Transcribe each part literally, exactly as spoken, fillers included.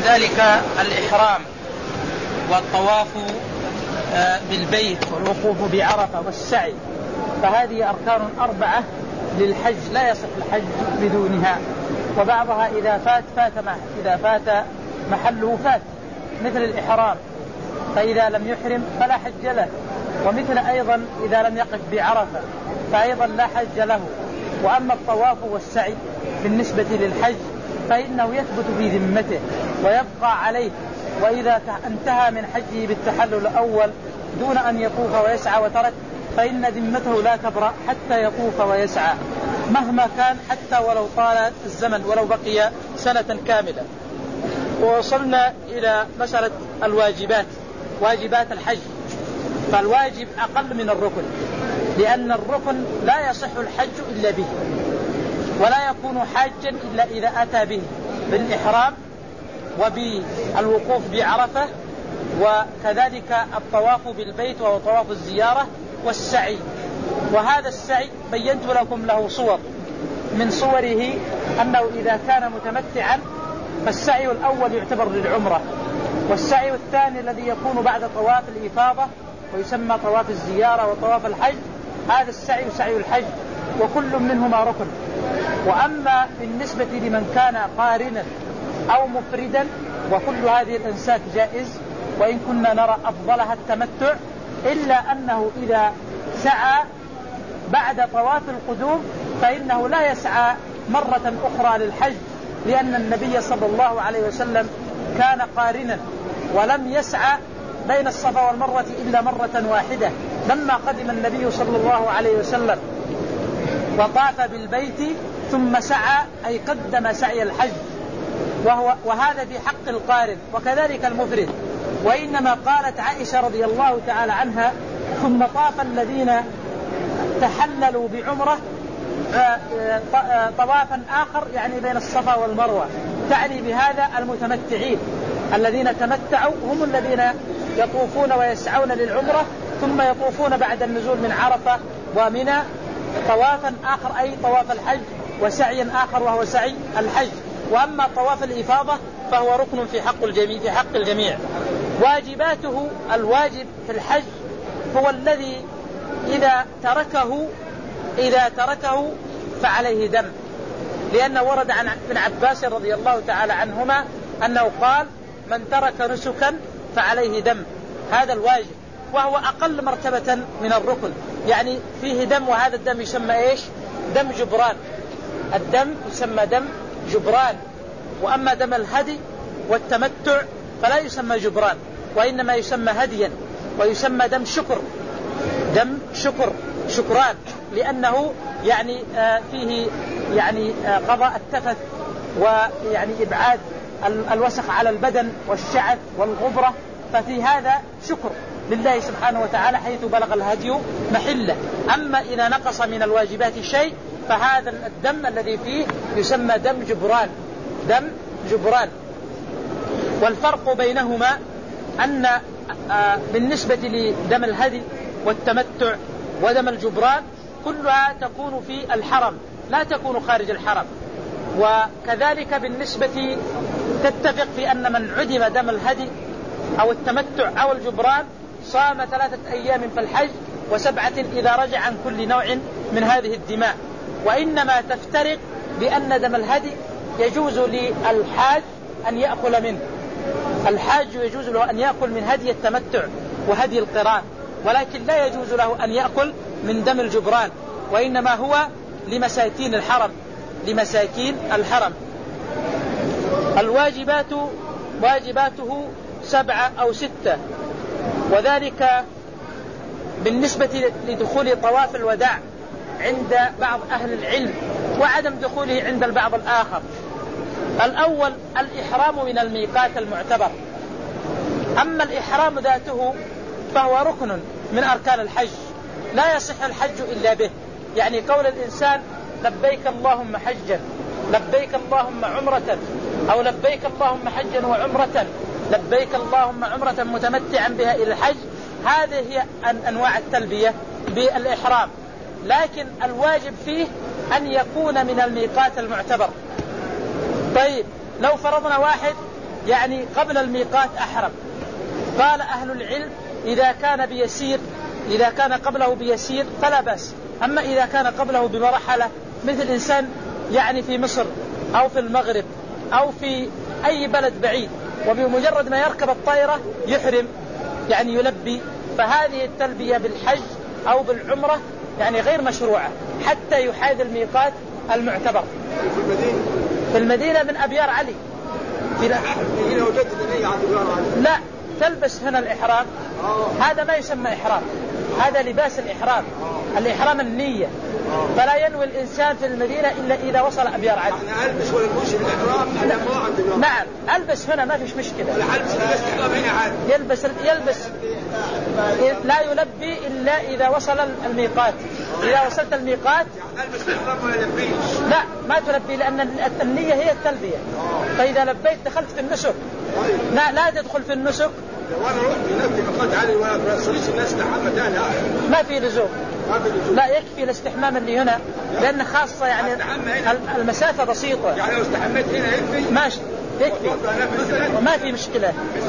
كذلك الإحرام والطواف بالبيت والوقوف بعرفة والسعي، فهذه أركان أربعة للحج لا يصح الحج بدونها. وبعضها إذا فات فات إذا فات محله فات، مثل الإحرام فإذا لم يحرم فلا حج له، ومثل أيضا إذا لم يقف بعرفة فأيضا لا حج له. وأما الطواف والسعي بالنسبة للحج فإنه يثبت في ذمته ويبقى عليه، وإذا انتهى من حجه بالتحلل الأول دون أن يطوف ويسعى وترك فإن ذمته لا تبرأ حتى يطوف ويسعى مهما كان، حتى ولو طال الزمن ولو بقي سنة كاملة. ووصلنا إلى مسألة الواجبات، واجبات الحج. فالواجب أقل من الركن، لأن الركن لا يصح الحج إلا به، ولا يكون حاجا إلا إذا أتى به بالإحرام وبالوقوف بعرفة، وكذلك الطواف بالبيت وهو طواف الزيارة والسعي. وهذا السعي بينت لكم له صور، من صوره أنه إذا كان متمتعا فالسعي الأول يعتبر للعمرة، والسعي الثاني الذي يكون بعد طواف الإفاضة ويسمى طواف الزيارة وطواف الحج، هذا السعي سعي الحج وكل منهما ركن. وأما بالنسبة لمن كان قارنا أو مفردا وكل هذه الأنساك جائز، وإن كنا نرى أفضلها التمتع، إلا أنه إذا سعى بعد طواف القدوم فإنه لا يسعى مرة أخرى للحج، لأن النبي صلى الله عليه وسلم كان قارنا ولم يسعى بين الصفا والمروة إلا مرة واحدة لما قدم النبي صلى الله عليه وسلم وطاف بالبيت ثم سعى، أي قدم سعي الحج، وهو وهذا في حق القارن وكذلك المفرد. وإنما قالت عائشة رضي الله تعالى عنها: ثم طاف الذين تحللوا بعمرة طوافا آخر، يعني بين الصفا والمروة، تعني بهذا المتمتعين الذين تمتعوا هم الذين يطوفون ويسعون للعمرة ثم يطوفون بعد النزول من عرفة ومنى طوافا آخر، أي طواف الحج، وسعيا آخر وهو سعي الحج. وأما طواف الإفاضة فهو ركن في حق الجميع في حق الجميع. واجباته: الواجب في الحج هو الذي إذا تركه إذا تركه فعليه دم، لأنه ورد عن ابن عباس رضي الله تعالى عنهما أنه قال: من ترك نسكا فعليه دم. هذا الواجب، وهو أقل مرتبة من الركن، يعني فيه دم، وهذا الدم يسمى إيش؟ دم جبران. الدم يسمى دم جبران. وأما دم الهدي والتمتع فلا يسمى جبران، وإنما يسمى هديا، ويسمى دم شكر، دم شكر شكران، لأنه يعني آه فيه يعني آه قضاء التفث ويعني إبعاد الوسخ على البدن والشعث والغبرة، ففي هذا شكر لله سبحانه وتعالى حيث بلغ الهدي محله. أما إذا نقص من الواجبات شيء فهذا الدم الذي فيه يسمى دم جبران، دم جبران. والفرق بينهما أن آه بالنسبة لدم الهدي والتمتع ودم الجبران كلها تكون في الحرم لا تكون خارج الحرم. وكذلك بالنسبة تتفق في أن من عدم دم الهدي أو التمتع أو الجبران صام ثلاثة أيام في الحج وسبعة إذا رجع عن كل نوع من هذه الدماء. وإنما تفترق بأن دم الهدي يجوز للحاج أن يأكل منه، الحاج يجوز له أن يأكل من هدي التمتع وهدي القران، ولكن لا يجوز له أن يأكل من دم الجبران، وإنما هو لمساكين الحرم لمساكين الحرم. الواجبات واجباته سبعة أو ستة، وذلك بالنسبة لدخول طواف الوداع عند بعض أهل العلم وعدم دخوله عند البعض الآخر. الأول الإحرام من الميقات المعتبر. أما الإحرام ذاته فهو ركن من أركان الحج لا يصح الحج إلا به، يعني قول الإنسان لبيك اللهم حجا، لبيك اللهم عمرة، أو لبيك اللهم حجا وعمرة، لبيك اللهم عمرة متمتعا بها إلى الحج، هذه هي أنواع التلبية بالإحرام. لكن الواجب فيه أن يكون من الميقات المعتبر. طيب لو فرضنا واحد يعني قبل الميقات أحرم. قال أهل العلم إذا كان بيسير إذا كان قبله بيسير فلا بأس، أما إذا كان قبله بمرحلة مثل إنسان يعني في مصر أو في المغرب أو في أي بلد بعيد وبمجرد ما يركب الطائرة يحرم يعني يلبي، فهذه التلبية بالحج أو بالعمرة يعني غير مشروعة حتى يحاذي الميقات المعتبر. في المدينة في المدينة من أبيار علي في لا تلبس هنا الإحرام. هذا ما يسمى إحرام، هذا لباس الإحرام. الإحرام النية، فلا ينوي الإنسان في المدينة إلا إذا وصل أبيار علي. أنا ألبس ولا ألبس الإحرام؟ أنا ما عندي. نعم ألبس هنا ما فيش مشكلة. ألبس الإحرام هنا عادي. يلبس يلبس لا يلبي إلا إذا وصل الميقات. إذا وصلت الميقات ألبس الإحرام ولا ألبيش؟ لا ما تلبي، لأن النية هي التلبية. فإذا لبيت دخلت في النسك. لا لا تدخل في النسك. وانا رحت بنفسي مقاط علي ولا برسوليش الناس تحمل ثاني ما في لزوم. لا يكفي الاستحمام اللي هنا لأن خاصة يعني المسافة بسيطة. يعني لو استحميت هنا يكفي؟ ماشي يكفي وما في مشكلة.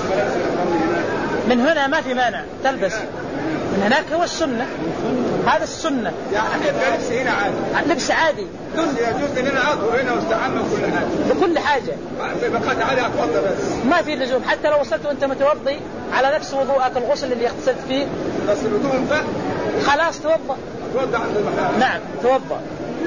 من هنا ما في مانع تلبس، من هناك هو السنة. هذا السنة يعني لبس هنا عادي، لبس عادي يجوز ان انا اطهر هنا واستحمى كل حاجة بكل حاجة. في مقاط علي اتوضى بس ما في لزوم، حتى لو وصلت وانت متوضي على نفس وضوءك الغسل اللي اغتسلت فيه بس الوضوء انفع خلاص توضأ. توضأ عند المحل. نعم توضأ.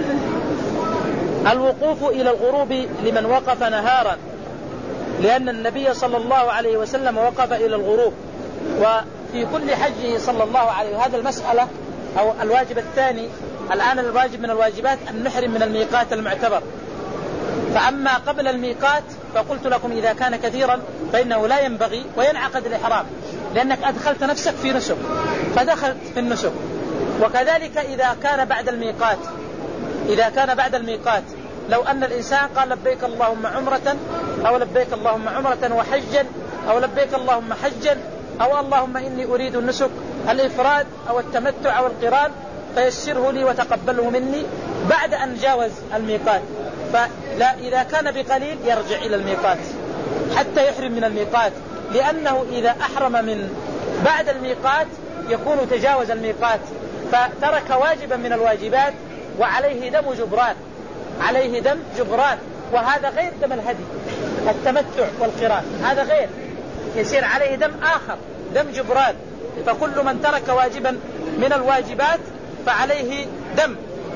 الوقوف إلى الغروب لمن وقف نهارا، لأن النبي صلى الله عليه وسلم وقف إلى الغروب وفي كل حجه صلى الله عليه وسلم. هذا المسألة أو الواجب الثاني. الآن الواجب من الواجبات أن نحرم من الميقات المعتبر. فأما قبل الميقات فقلت لكم إذا كان كثيرا فإنه لا ينبغي وينعقد الإحرام، لأنك أدخلت نفسك في نسك فدخلت في النسك. وكذلك إذا كان بعد الميقات إذا كان بعد الميقات لو أن الإنسان قال لبيك اللهم عمرة أو لبيك اللهم عمرة وحجا أو لبيك اللهم حجا أو اللهم إني أريد النسك الإفراد أو التمتع أو القران فيسره لي وتقبله مني بعد أن جاوز الميقات، فلا إذا كان بقليل يرجع إلى الميقات حتى يحرم من الميقات، لأنه إذا أحرم من بعد الميقات يكون تجاوز الميقات فترك واجبا من الواجبات وعليه دم جبران عليه دم جبران وهذا غير دم الهدي التمتع والقران، هذا غير، يصير عليه دم آخر دم جبران. فكل من ترك واجبا من الواجبات فعليه دم،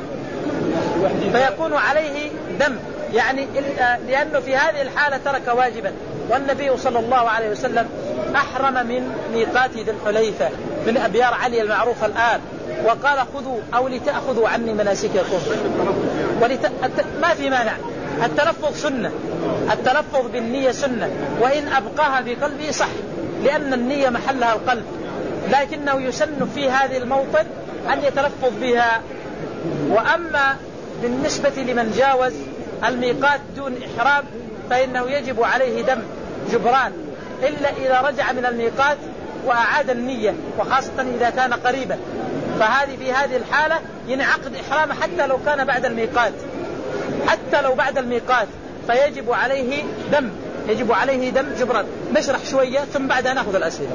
فيكون عليه دم يعني لأنه في هذه الحالة ترك واجبا. والنبي صلى الله عليه وسلم أحرم من ميقات ذي الحليفة من أبيار علي المعروفة الآن وقال خذوا أو لتأخذوا عني مناسككم ولت... ما في مانع. التلفظ سنة، التلفظ بالنية سنة، وإن أبقاها في قلبي صح لأن النية محلها القلب، لكنه يسن في هذه الموطن أن يتلفظ بها. وأما بالنسبة لمن جاوز الميقات دون إحرام فإنه يجب عليه دم جبران إلا إذا رجع من الميقات وأعاد النية، وخاصة إذا كان قريبا، فهذه في هذه الحالة ينعقد إحرامه حتى لو كان بعد الميقات حتى لو بعد الميقات فيجب عليه دم يجب عليه دم جبران. نشرح شوية ثم بعدها نأخذ الأسئلة.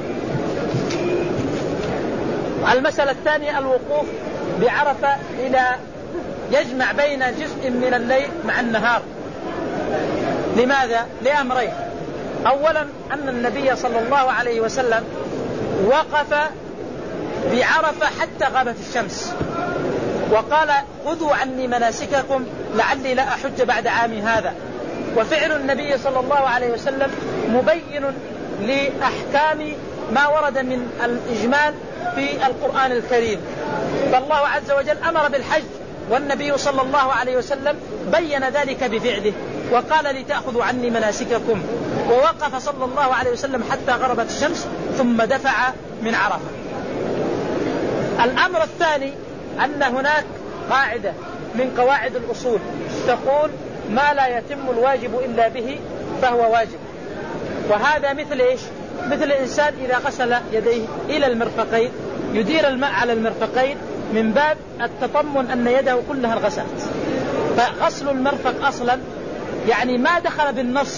المسألة الثانية الوقوف بعرفة إلى يجمع بين جزء من الليل مع النهار. لماذا؟ لأمرين. أولا أن النبي صلى الله عليه وسلم وقف بعرفة حتى غابت الشمس وقال خذوا عني مناسككم لعلي لا أحج بعد عامي هذا. وفعل النبي صلى الله عليه وسلم مبين لأحكام ما ورد من الإجمال في القرآن الكريم. فالله عز وجل أمر بالحج والنبي صلى الله عليه وسلم بين ذلك بفعله وقال لتأخذوا عني مناسككم، ووقف صلى الله عليه وسلم حتى غربت الشمس ثم دفع من عرفة. الأمر الثاني أن هناك قاعدة من قواعد الأصول تقول ما لا يتم الواجب إلا به فهو واجب. وهذا مثل إيش؟ مثل الإنسان إذا غسل يديه إلى المرفقين يدير الماء على المرفقين من باب التطمن أن يده كلها انغسلت. فغسل المرفق أصلا يعني ما دخل بالنص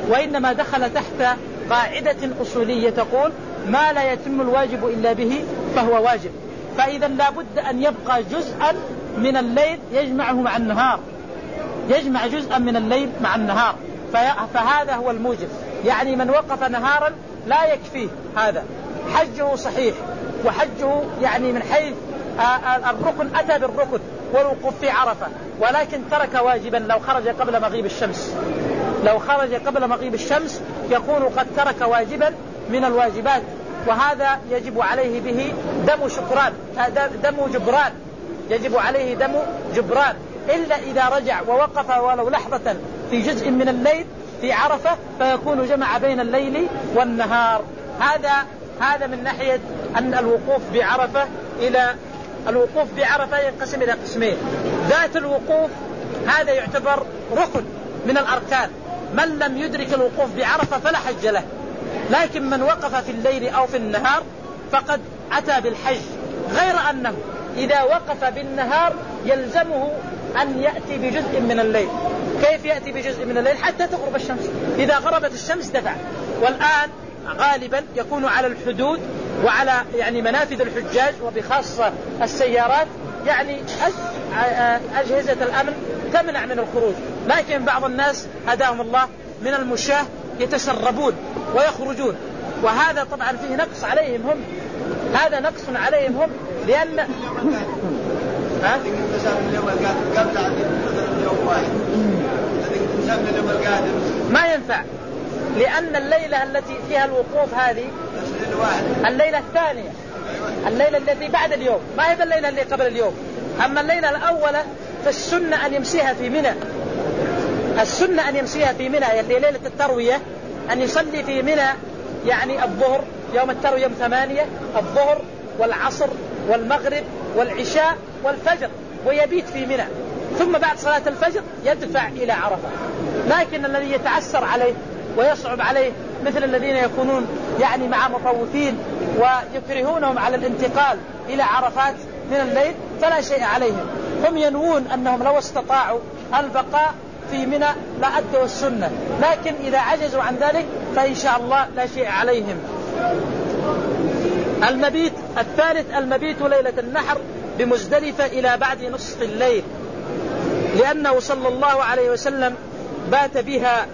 وإنما دخل تحت قاعدة أصولية تقول ما لا يتم الواجب إلا به فهو واجب. فإذا لا بد أن يبقى جزءا من الليل يجمعه مع النهار، يجمع جزءا من الليل مع النهار، فهذا هو الموجب. يعني من وقف نهارا لا يكفيه هذا، حجه صحيح وحجه يعني من حيث الركن أتى بالركن والوقوف في عرفة، ولكن ترك واجبا لو خرج قبل مغيب الشمس. لو خرج قبل مغيب الشمس يكون قد ترك واجبا من الواجبات، وهذا يجب عليه به دم شكران، دم جبران، يجب عليه دم جبران، إلا إذا رجع ووقف ولو لحظة في جزء من الليل في عرفة فيكون جمع بين الليل والنهار. هذا هذا من ناحية أن الوقوف بعرفة إلى الوقوف بعرفة ينقسم إلى قسمين. ذات الوقوف هذا يعتبر ركن من الأركان، من لم يدرك الوقوف بعرفة فلا حج له، لكن من وقف في الليل أو في النهار فقد أتى بالحج، غير أنه إذا وقف بالنهار يلزمه أن يأتي بجزء من الليل. كيف يأتي بجزء من الليل؟ حتى تغرب الشمس، إذا غربت الشمس دفع. والآن غالبا يكون على الحدود وعلى يعني منافذ الحجاج وبخاصة السيارات يعني أجهزة الأمن تمنع من الخروج، لكن بعض الناس هداهم الله من المشاة يتسربون ويخرجون، وهذا طبعا فيه نقص عليهم هم، هذا نقص عليهم هم، لأن ها؟ ما ينفع، لأن الليلة التي فيها الوقوف هذه الليلة الثانية، الليلة التي بعد اليوم، ما هي الليلة اللي قبل اليوم. أما الليلة الأولى فالسنة أن يمسيها في منى، السنة أن يمسيها في منى، اللي ليلة التروية أن يصلي في منى، يعني الظهر يوم التروية يوم ثمانية، الظهر والعصر والمغرب والعشاء والفجر، ويبيت في منى، ثم بعد صلاة الفجر يدفع إلى عرفة. لكن الذي يتعسر عليه ويصعب عليه مثل الذين يكونون يعني مع مطوفين ويكرهونهم على الانتقال إلى عرفات من الليل فلا شيء عليهم، هم ينوون أنهم لو استطاعوا البقاء في منى لأدوا السنة، لكن إذا عجزوا عن ذلك فإن شاء الله لا شيء عليهم. المبيت الثالث المبيت ليلة النحر بمزدلفة إلى بعد نصف الليل، لأنه صلى الله عليه وسلم بات بها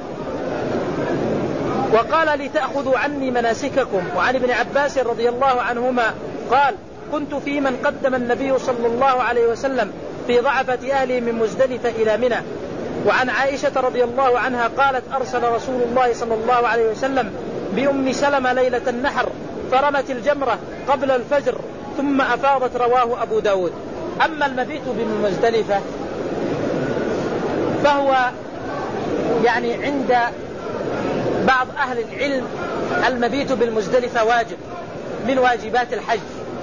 وقال لتأخذوا عني مناسككم. وعن ابن عباس رضي الله عنهما قال كنت في من قدم النبي صلى الله عليه وسلم في ضعفة أهله من مزدلفة إلى منى. وعن عائشة رضي الله عنها قالت أرسل رسول الله صلى الله عليه وسلم بأم سلمة ليلة النحر فرمت الجمرة قبل الفجر ثم أفاضت، رواه أبو داود. أما المبيت بمزدلفة فهو يعني عند بعض أهل العلم المبيت بالمزدلفة واجب من واجبات الحج،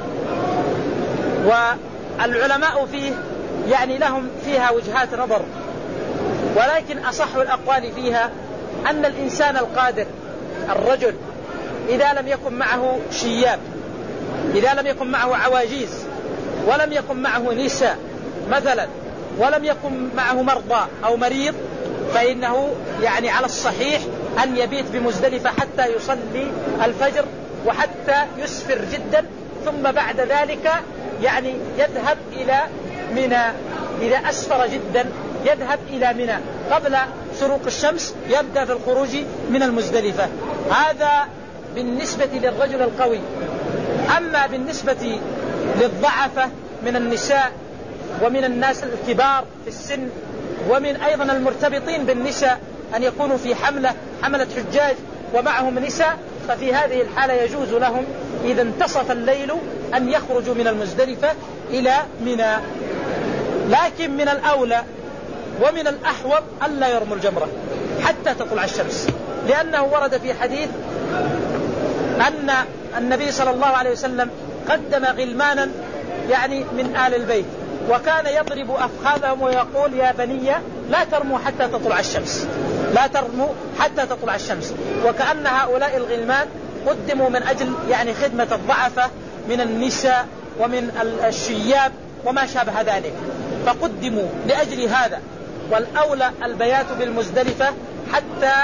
والعلماء فيه يعني لهم فيها وجهات نظر، ولكن أصح الأقوال فيها أن الإنسان القادر الرجل إذا لم يكن معه شياب، إذا لم يكن معه عواجيز، ولم يكن معه نساء مثلا، ولم يكن معه مرضى أو مريض، فإنه يعني على الصحيح أن يبيت بمزدلفة حتى يصلي الفجر وحتى يسفر جدا، ثم بعد ذلك يعني يذهب إلى منى. إذا أسفر جدا يذهب إلى منى قبل شروق الشمس، يبدأ في الخروج من المزدلفة. هذا بالنسبة للرجل القوي. أما بالنسبة للضعفة من النساء ومن الناس الكبار في السن ومن أيضا المرتبطين بالنساء أن يكونوا في حملة حملة حجاج ومعهم نساء، ففي هذه الحالة يجوز لهم إذا انتصف الليل أن يخرجوا من المزدلفة إلى منى. لكن من الأولى ومن الأحوط ألا يرموا الجمرة حتى تطلع الشمس، لأنه ورد في حديث أن النبي صلى الله عليه وسلم قدم غلمانا يعني من آل البيت، وكان يضرب أفخاذهم ويقول يا بني لا ترموا حتى تطلع الشمس، لا ترموا حتى تطلع الشمس. وكأن هؤلاء الغلمان قدموا من أجل يعني خدمة الضعفة من النساء ومن الشياب وما شابه ذلك، فقدموا لأجل هذا. والأولى البيات بالمزدلفة حتى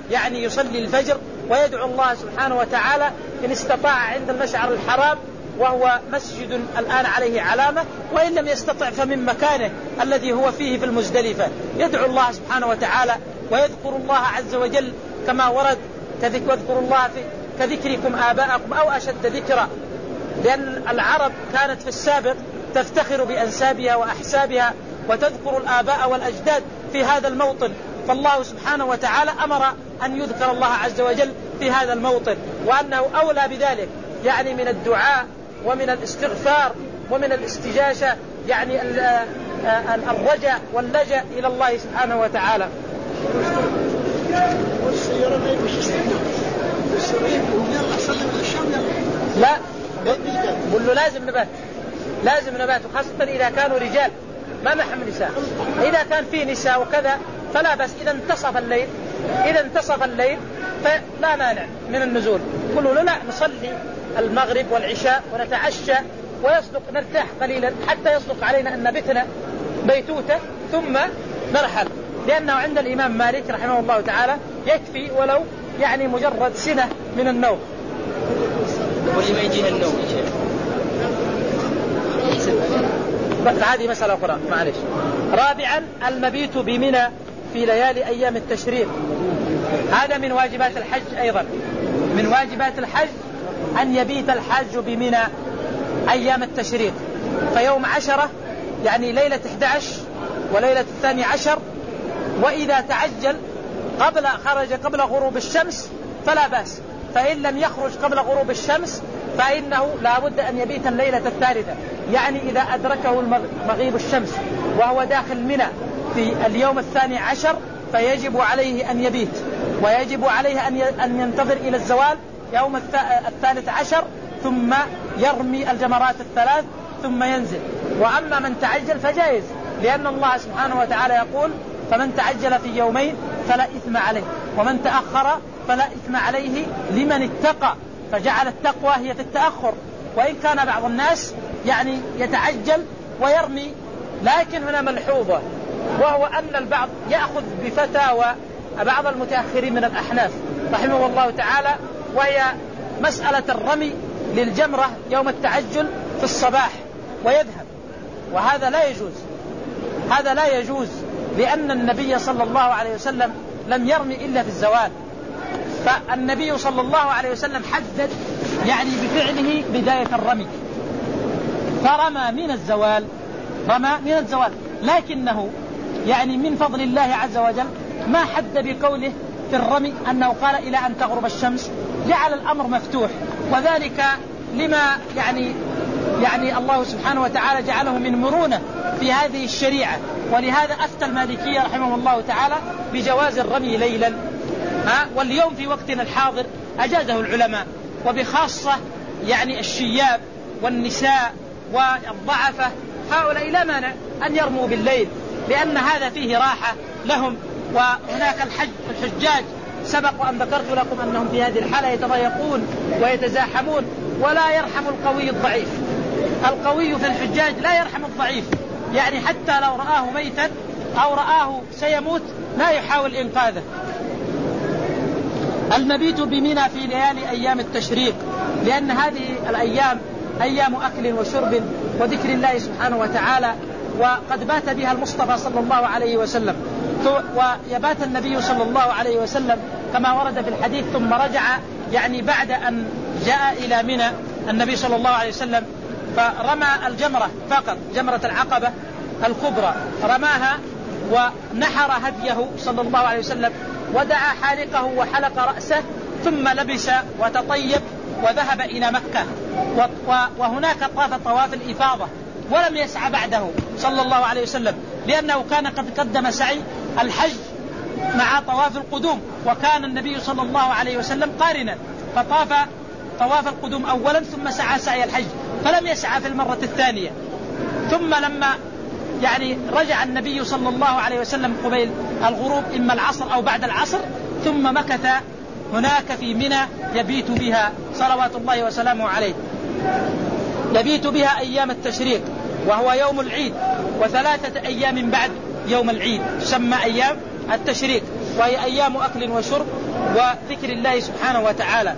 يعني يصلي الفجر ويدعو الله سبحانه وتعالى إن استطاع عند المشعر الحرام، وهو مسجد الآن عليه علامة، وإن لم يستطع فمن مكانه الذي هو فيه في المزدلفة يدعو الله سبحانه وتعالى ويذكر الله عز وجل كما ورد، واذكروا الله في كذكركم آباءكم أو أشد ذكرا، لأن العرب كانت في السابق تفتخر بأنسابها وأحسابها وتذكر الآباء والأجداد في هذا الموطن، فالله سبحانه وتعالى أمر أن يذكر الله عز وجل في هذا الموطن، وأنه أولى بذلك يعني من الدعاء ومن الاستغفار ومن الاستجاشة، يعني الرجاء واللجأ إلى الله سبحانه وتعالى. لا قل له لازم نبات، لازم نبات، وخاصة إذا كانوا رجال ما محم نساء. إذا كان في نساء وكذا فلا بس، إذا انتصف الليل إذا انتصف الليل فلا مانع من النزول. قلوا له لا نصلي المغرب والعشاء ونتعشى ويصدق نرتاح قليلا حتى يصدق علينا أن بتنا بيتوتة ثم نرحل، لأنه عند الإمام مالك رحمه الله تعالى يكفي ولو يعني مجرد سنة من النوم. ولما يجينا النوم هذه مسألة أخرى معلش. رابعا المبيت بمنى في ليالي أيام التشريق، هذا من واجبات الحج أيضا، من واجبات الحج أن يبيت الحاج بمنى أيام التشريق، فيوم عشرة يعني ليلة أحد عشر وليلة الثاني عشر، وإذا تعجل قبل خرج قبل غروب الشمس فلا بأس، فإن لم يخرج قبل غروب الشمس فإنه لا بد أن يبيت الليلة الثالثة، يعني إذا أدركه مغيب الشمس وهو داخل منى في اليوم الثاني عشر فيجب عليه أن يبيت، ويجب عليه أن ينتظر إلى الزوال يوم الثالث عشر ثم يرمي الجمرات الثلاث ثم ينزل. وأما من تعجل فجائز، لأن الله سبحانه وتعالى يقول فمن تعجل في يومين فلا إثم عليه، ومن تأخر فلا إثم عليه لمن اتقى، فجعل التقوى هي في التأخر. وإن كان بعض الناس يعني يتعجل ويرمي، لكن هنا ملحوظة، وهو أن البعض يأخذ بفتاوى بعض المتأخرين من الأحناف رحمه الله تعالى، وهي مسألة الرمي للجمرة يوم التعجل في الصباح ويذهب، وهذا لا يجوز، هذا لا يجوز، لأن النبي صلى الله عليه وسلم لم يرمي إلا في الزوال، فالنبي صلى الله عليه وسلم حدد يعني بفعله بداية الرمي، فرمى من الزوال، رمى من الزوال، لكنه يعني من فضل الله عز وجل ما حد بقوله في الرمي أنه قال إلى أن تغرب الشمس، جعل الأمر مفتوح، وذلك لما يعني يعني الله سبحانه وتعالى جعله من مرونة في هذه الشريعة، ولهذا أفتى المالكية رحمه الله تعالى بجواز الرمي ليلا، ها، واليوم في وقتنا الحاضر أجازه العلماء، وبخاصة يعني الشياب والنساء والضعفة هؤلاء لا مانع أن يرموا بالليل، لأن هذا فيه راحة لهم. وهناك الحج الحجاج سبق أن ذكرت لكم أنهم في هذه الحالة يتضايقون ويتزاحمون، ولا يرحم القوي الضعيف، القوي في الحجاج لا يرحم الضعيف، يعني حتى لو رآه ميتا أو رآه سيموت لا يحاول إنقاذه. المبيت بمنى في ليالي أيام التشريق، لأن هذه الأيام أيام أكل وشرب وذكر الله سبحانه وتعالى، وقد بات بها المصطفى صلى الله عليه وسلم، ويبات النبي صلى الله عليه وسلم كما ورد في الحديث، ثم رجع يعني بعد أن جاء إلى منى النبي صلى الله عليه وسلم فرمى الجمرة فقط، جمرة العقبة الكبرى رماها ونحر هديه صلى الله عليه وسلم، ودعا حالقه وحلق رأسه، ثم لبس وتطيب وذهب إلى مكة، وهناك طاف طواف الإفاضة ولم يسعى بعده صلى الله عليه وسلم، لأنه كان قد قدم سعي الحج مع طواف القدوم، وكان النبي صلى الله عليه وسلم قارنا، فطاف طواف القدوم أولا ثم سعى سعي الحج، فلم يسعى في المرة الثانية. ثم لما يعني رجع النبي صلى الله عليه وسلم قبيل الغروب إما العصر أو بعد العصر، ثم مكث هناك في منى يبيت بها صلوات الله وسلامه عليه، يبيت بها أيام التشريق، وهو يوم العيد وثلاثة أيام بعد يوم العيد تسمى أيام التشريق، وهي أيام أكل وشرب وذكر الله سبحانه وتعالى.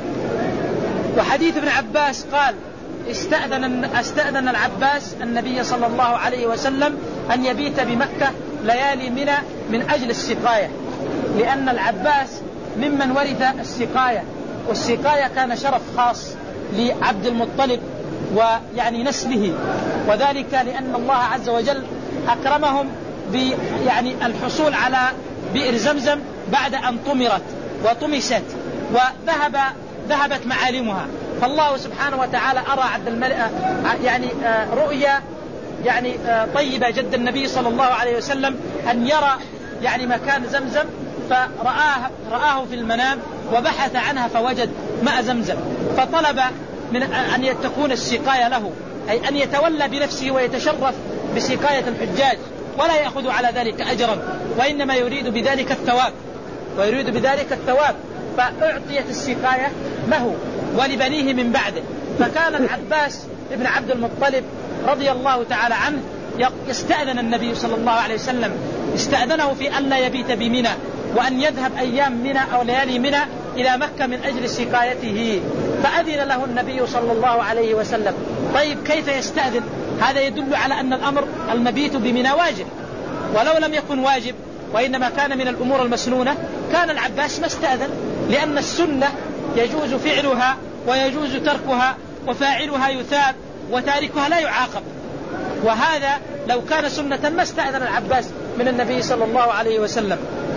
وحديث ابن عباس قال استأذن, استأذن العباس النبي صلى الله عليه وسلم أن يبيت بمكة ليالي منى من أجل السقاية، لأن العباس ممن ورث السقاية، والسقاية كان شرف خاص لعبد المطلب ويعني نسله، وذلك لأن الله عز وجل أكرمهم ب يعني الحصول على بئر زمزم بعد أن طمرت وطمست وذهب ذهبت معالمها. فالله سبحانه وتعالى أرى عبد الملك يعني رؤيا يعني طيبة جد النبي صلى الله عليه وسلم أن يرى يعني مكان زمزم، فرآه رآه في المنام وبحث عنها فوجد ماء زمزم، فطلب من أن تكون السقاية له، أي أن يتولى بنفسه ويتشرف بسقاية الحجاج ولا يأخذ على ذلك أجرا، وإنما يريد بذلك الثواب ويريد بذلك الثواب فأعطيت السقاية له ولبنيه من بعده. فكان العباس ابن عبد المطلب رضي الله تعالى عنه يستأذن النبي صلى الله عليه وسلم، استأذنه في أن لا يبيت بمنى وأن يذهب أيام منى أو ليالي منى إلى مكة من أجل سقايته، فأذن له النبي صلى الله عليه وسلم. طيب كيف يستأذن؟ هذا يدل على أن الأمر المبيت بمنى واجب، ولو لم يكن واجب وإنما كان من الأمور المسنونة كان العباس ما استأذن، لأن السنة يجوز فعلها ويجوز تركها، وفاعلها يثاب وتاركها لا يعاقب. وهذا لو كان سنة ما استأذن العباس من النبي صلى الله عليه وسلم.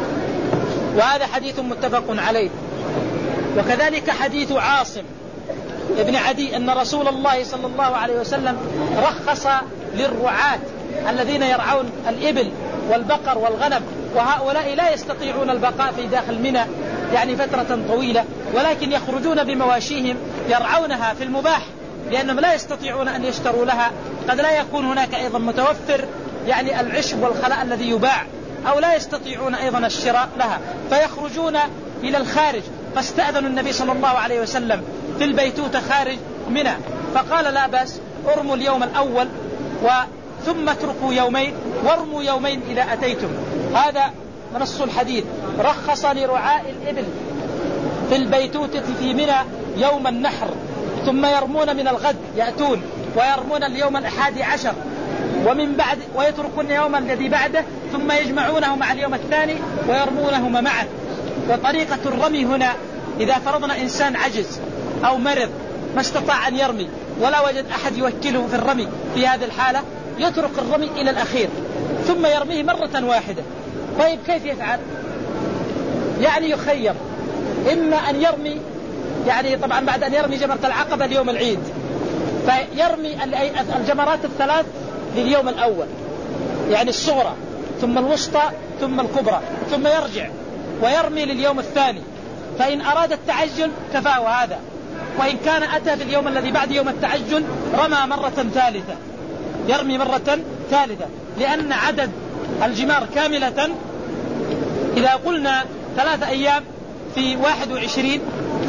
وهذا حديث متفق عليه. وكذلك حديث عاصم ابن عدي أن رسول الله صلى الله عليه وسلم رخص للرعاة الذين يرعون الإبل والبقر والغنم، وهؤلاء لا يستطيعون البقاء في داخل منى يعني فترة طويلة، ولكن يخرجون بمواشيهم يرعونها في المباح، لأنهم لا يستطيعون أن يشتروا لها، قد لا يكون هناك أيضا متوفر يعني العشب والخلاء الذي يباع، أو لا يستطيعون أيضا الشراء لها، فيخرجون إلى الخارج. فاستأذنوا النبي صلى الله عليه وسلم في البيتوتة خارج منى، فقال لا بأس ارموا اليوم الأول ثم اتركوا يومين وارموا يومين إذا أتيتم. هذا نص الحديث. رخص لرعاء الإبل في البيتوتة في منى يوم النحر، ثم يرمون من الغد يأتون ويرمون اليوم الحادي عشر ومن بعد ويتركون يوم الذي بعده، ثم يجمعونه مع اليوم الثاني ويرمونهما معا. وطريقة الرمي هنا إذا فرضنا إنسان عجز أو مرض ما استطاع أن يرمي ولا وجد أحد يوكله في الرمي، في هذه الحالة يترك الرمي إلى الأخير ثم يرميه مرة واحدة. طيب كيف يفعل؟ يعني يخير، إما أن يرمي يعني طبعا بعد أن يرمي جمرة العقبة اليوم العيد فيرمي الجمرات الثلاث لليوم الأول يعني الصغرى ثم الوسطى ثم الكبرى، ثم يرجع ويرمي لليوم الثاني، فإن أراد التعجل كفاه هذا، وإن كان أتى في اليوم الذي بعد يوم التعجل رمى مرة ثالثة، يرمي مرة ثالثة، لأن عدد الجمار كاملة إذا قلنا ثلاثة أيام في واحد وعشرين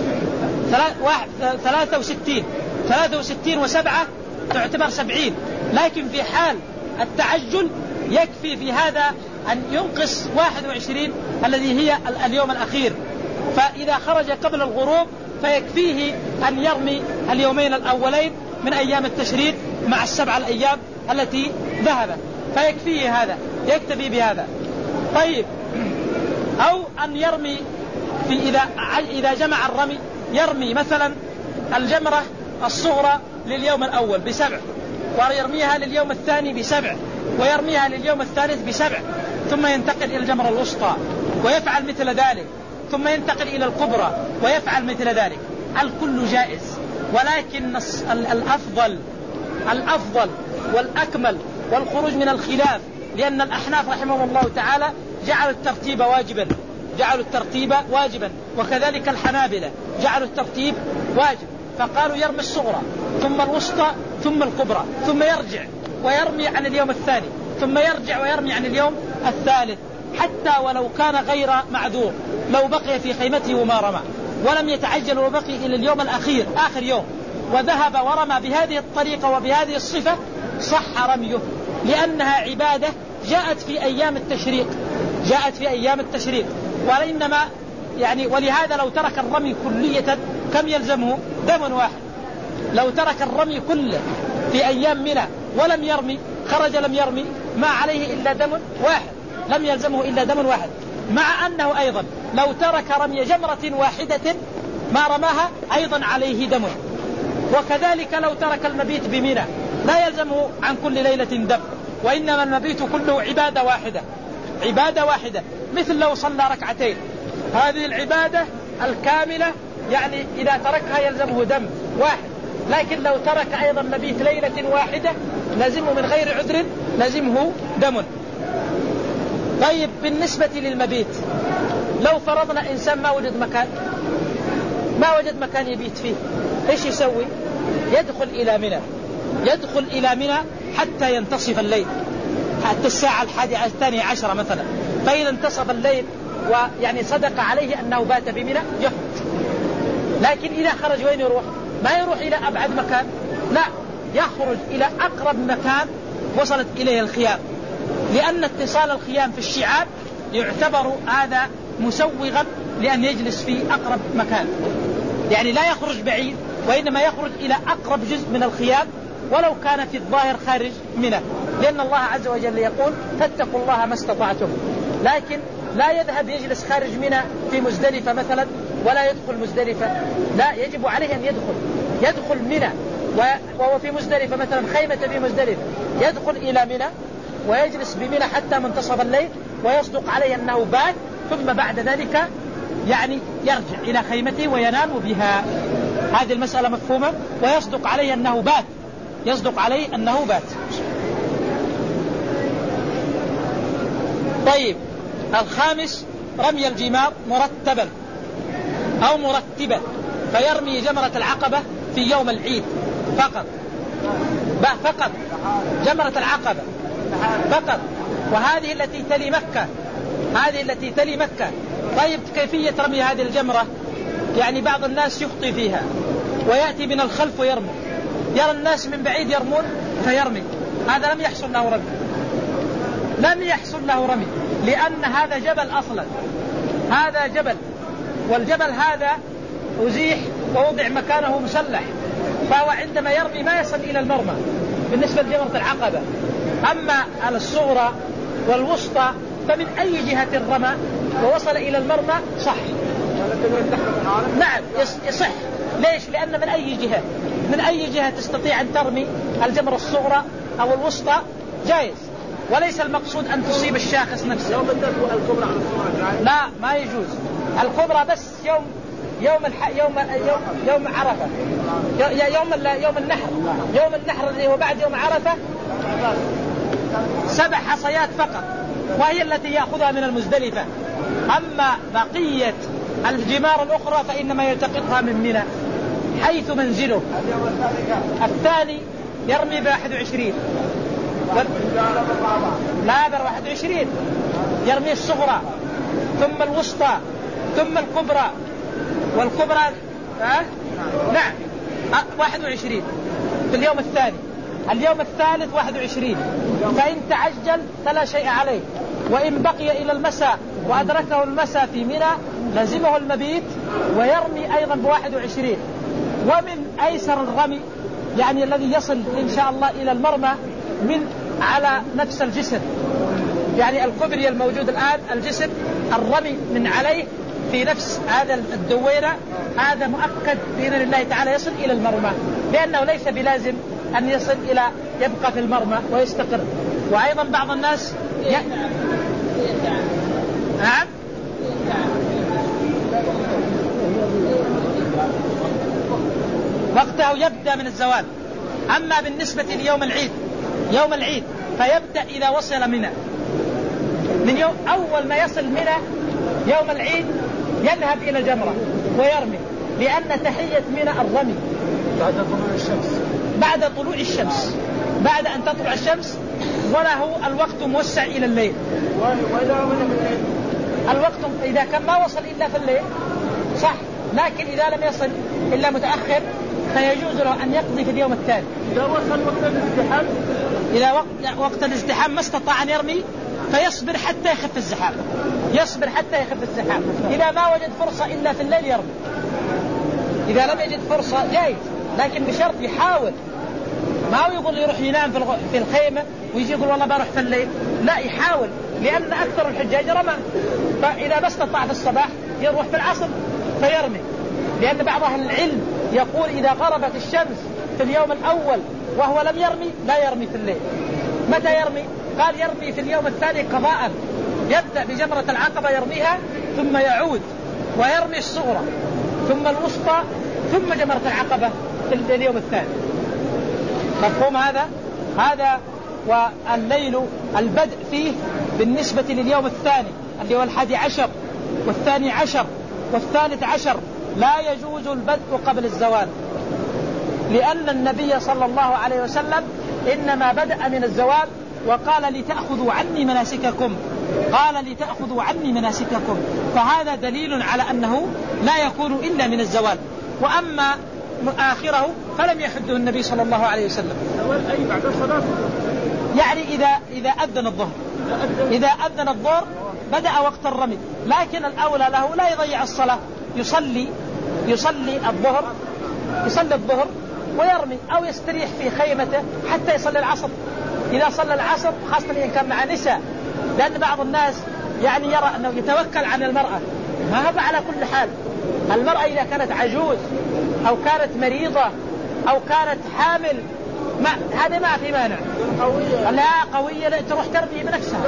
ثلاثة وستين ثلاثة وستين وسبعة تعتبر سبعين، لكن في حال التعجل يكفي في هذا أن ينقص واحد وعشرين الذي هي اليوم الأخير، فإذا خرج قبل الغروب فيكفيه أن يرمي اليومين الأولين من أيام التشريق مع السبع الأيام التي ذهبت، فيكفيه هذا، يكتفي بهذا. طيب أو أن يرمي في إذا إذا جمع الرمي يرمي مثلا الجمرة الصغرى لليوم الأول بسبع، ويرميها لليوم الثاني بسبع، ويرميها لليوم الثالث بسبع، ثم ينتقل إلى الجمرة الوسطى ويفعل مثل ذلك، ثم ينتقل إلى الكبرى ويفعل مثل ذلك. الكل جائز، ولكن الأفضل الأفضل والأكمل والخروج من الخلاف، لأن الأحناف رحمهم الله تعالى جعلوا الترتيب واجبا جعلوا الترتيب واجبا وكذلك الحنابلة جعلوا الترتيب واجب، فقالوا يرمي الصغرى ثم الوسطى ثم الكبرى، ثم يرجع ويرمي عن اليوم الثاني، ثم يرجع ويرمي عن اليوم الثالث، حتى ولو كان غير معذور، لو بقي في خيمته وما رمى ولم يتعجل وبقي إلى اليوم الأخير آخر يوم وذهب ورمى بهذه الطريقة وبهذه الصفة صح رميه، لأنها عبادة جاءت في أيام التشريق جاءت في أيام التشريق وإنما يعني ولهذا لو ترك الرمي كلية كم يلزمه؟ دم واحد. لو ترك الرمي كله في أيام منى ولم يرمي، خرج لم يرمي، ما عليه إلا دم واحد، لم يلزمه إلا دم واحد. مع أنه أيضا لو ترك رمي جمرة واحدة ما رماها أيضا عليه دم. وكذلك لو ترك المبيت بمنى لا يلزمه عن كل ليلة دم، وإنما المبيت كله عبادة واحدة، عبادة واحدة. مثل لو صلى ركعتين، هذه العبادة الكاملة يعني إذا تركها يلزمه دم واحد. لكن لو ترك أيضا مبيت ليلة واحدة لازمه من غير عذر لازمه دم. طيب بالنسبة للمبيت، لو فرضنا إنسان ما وجد مكان، ما وجد مكان يبيت فيه، إيش يسوي؟ يدخل إلى منى، يدخل إلى منى حتى ينتصف الليل، حتى الساعة الحادية الثانية عشرة مثلا. فإذا انتصف الليل ويعني صدق عليه أنه بات بمنى يخرج. لكن إذا خرج وين يروح؟ ما يروح إلى أبعد مكان، لا، يخرج إلى أقرب مكان وصلت إليه الخيام، لأن اتصال الخيام في الشعاب يعتبر هذا مسوغا لأن يجلس في أقرب مكان. يعني لا يخرج بعيد، وإنما يخرج إلى أقرب جزء من الخيام ولو كان في الظاهر خارج منى، لأن الله عز وجل يقول فاتقوا الله ما استطعتم. لكن لا يذهب يجلس خارج منى في مزدلفة مثلا ولا يدخل مزدلفة، لا، يجب عليه أن يدخل يدخل منى وهو في مزدلفة مثلا، خيمة في مزدلفة، يدخل إلى منى ويجلس بمنى حتى منتصف الليل، ويصدق عليه أنه بات، ثم بعد ذلك يعني يرجع إلى خيمته وينام بها. هذه المسألة مفهومة، ويصدق عليه أنه بات، يصدق عليه أنه بات. طيب الخامس رمي الجمار مرتبا أو مرتبا، فيرمي جمرة العقبة في يوم العيد فقط، فقط جمرة العقبة فقط، وهذه التي تلي مكة، هذه التي تلي مكة. طيب كيفية رمي هذه الجمرة؟ يعني بعض الناس يخطي فيها ويأتي من الخلف ويرمي، يرى الناس من بعيد يرمون فيرمي، هذا لم يحصل له رمي، لم يحصل له رمي، لأن هذا جبل أصلا، هذا جبل، والجبل هذا أزيح ووضع مكانه مسلح، فهو عندما يرمي ما يصل إلى المرمى بالنسبة لجمرة العقبة. أما الصغرى والوسطى فمن أي جهة رمى ووصل إلى المرمى صح. نعم يصح. ليش؟ لأن من أي جهة من أي جهة تستطيع أن ترمي الجمرة الصغرى أو الوسطى جائز، وليس المقصود أن تصيب الشاخص نفسه. يوم الكبرى لا، ما يجوز. الكبرى بس يوم يوم الح... يوم يوم يوم عرفة، يوم يوم النحر، يوم النحر اللي هو بعد يوم عرفة، سبع حصيات فقط، وهي التي يأخذها من المزدلفة. أما بقية الجمار الأخرى فإنما يلتقطها من منى حيث منزله. الثاني يرمي بواحد وعشرين، لا بر واحد وعشرين، يرمي الصغرى ثم الوسطى ثم الكبرى، والكبرى أه؟ نعم أه واحد وعشرين في اليوم الثاني. اليوم الثالث واحد وعشرين، فإن تعجل فلا شيء عليه، وإن بقي إلى المساء وأدركه المساء في منى لازمه المبيت ويرمي أيضا بواحد وعشرين. ومن أيسر الرمي يعني الذي يصل إن شاء الله إلى المرمى من على نفس الجسر، يعني الكبري الموجود الآن الجسر، الرمي من عليه في نفس هذا الدويرة، هذا مؤكد بإذن الله تعالى يصل إلى المرمى، لأنه ليس بلازم أن يصل إلى يبقى في المرمى ويستقر. وأيضا بعض الناس ي... نعم وقته يبدأ من الزوال. أما بالنسبة ليوم العيد، يوم العيد فيبدأ إذا وصل منى، من يوم أول ما يصل منى يوم العيد يذهب إلى الجمرة ويرمي، لأن تحية منى الرمي بعد طلوع الشمس، بعد طلوع الشمس، بعد أن تطلع الشمس، وله الوقت موسع إلى الليل. الوقت إذا كان ما وصل إلا في الليل صح، لكن إذا لم يصل إلا متأخر فيجوز له أن يقضي في اليوم الثاني. إذا وصل وقت الازدحام، إذا وقت, وقت الازدحام ما استطاع أن يرمي فيصبر حتى يخف الزحام، يصبر حتى يخف الزحام. إذا ما وجد فرصة إلا في الليل يرمي، إذا لم يجد فرصة جايز، لكن بشرط يحاول. ما هو يقول يروح ينام في الخيمة ويجي يقول والله بروح في الليل، لا، يحاول، لأن أكثر الحجاج رمى. فإذا ما استطاع في الصباح يروح في العصر فيرمي، لأن بعض أهل العلم يقول إذا غربت الشمس في اليوم الأول وهو لم يرمي لا يرمي في الليل. متى يرمي؟ قال يرمي في اليوم الثاني قضاء، يبدأ بجمرة العقبة يرميها ثم يعود ويرمي الصغرى ثم الوسطى ثم جمرة العقبة في اليوم الثاني. مفهوم هذا؟ هذا. والليل البدء فيه بالنسبة لليوم الثاني اللي هو الحادي عشر والثاني عشر والثالث عشر لا يجوز البدء قبل الزوال، لأن النبي صلى الله عليه وسلم إنما بدأ من الزوال وقال لتأخذوا عني مناسككم، قال لتأخذوا عني مناسككم، فهذا دليل على أنه لا يكون إلا من الزوال. وأما آخره فلم يحده النبي صلى الله عليه وسلم. أي بعد الصلاة يعني إذا إذا أذن الظهر، إذا أذن الظهر بدأ وقت الرمي، لكن الأولى له لا يضيع الصلاة، يصلي يصلي الظهر يصلي الظهر ويرمي، أو يستريح في خيمته حتى يصلي العصر. إذا صلى العصر خاصة إن كان مع نساء، لأن بعض الناس يعني يرى أنه يتوكل عن المرأة، ما هو على كل حال. المرأة إذا كانت عجوز أو كانت مريضة أو كانت حامل ما هذا ما في مانع، لا قوية لا تروح ترمي بنفسها،